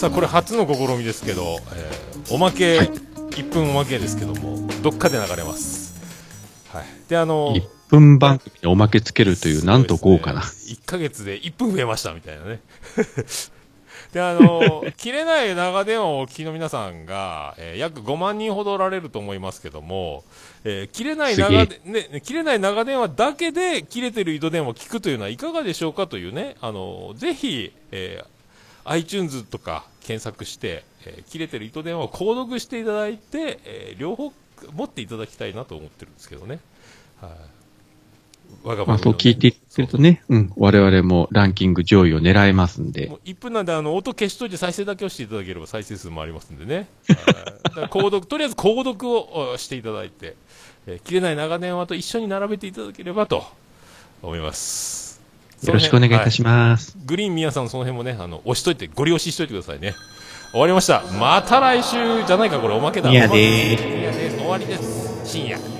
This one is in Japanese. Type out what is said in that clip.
さあこれ初の試みですけど、おまけ、はい、1分おまけですけどもどっかで流れます。はい。で 1分番組におまけつけるという、なんと豪華な。 1ヶ月で1分増えましたみたいなね。で切れない長電話をお聞きの皆さんが、約5万人ほどおられると思いますけども、切れない長電話だけで切れてる糸電話を聞くというのはいかがでしょうかというね、ぜひ、iTunes とか検索して、切れてる糸電話を購読していただいて、両方持っていただきたいなと思ってるんですけどね。はい、我が番組のね、 そう聞いていってるとね、我々もランキング上位を狙えますんで。 もう1分なんで音消しといて再生だけをしていただければ再生数もありますんでね。だからとりあえず購読をしていただいて、切れない長電話と一緒に並べていただければと思います。 よろしくお願いいたします。 はい、グリーン宮さんその辺もね、押しといて、ご利用ししといてくださいね。終わりました。また来週じゃないか、これおまけだ。 宮でーす。終わりです。深夜。